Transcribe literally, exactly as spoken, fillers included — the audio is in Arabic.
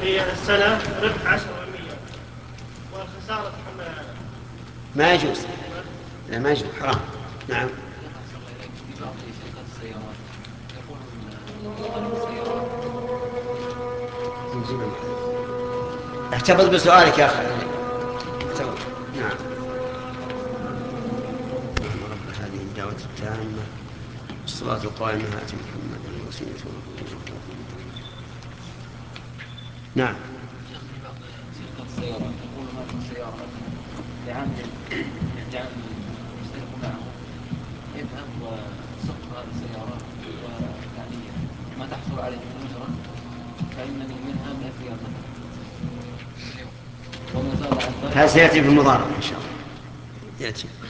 في السنة ربح عشرة بالمئة والخسارة تحمل على ما يجوز. لا ما يجوز، حرام. نعم. احتفظ بسؤالك يا أخي. نعم. رب هذه الدعوة التامة الصلاة القائمة آت محمد الوسيلة. نعم. بعض شركات السيارات يقول ما في سيارة لعامل يعمل يشترك معه يذهب ويسوق هذه السيارة ويعني ما تحصل عليه من أجرة فإنني منها مئة ريال مثلا. وما زاد عن ذلك هذا سيأتي في المضاربة إن شاء الله. يأتي.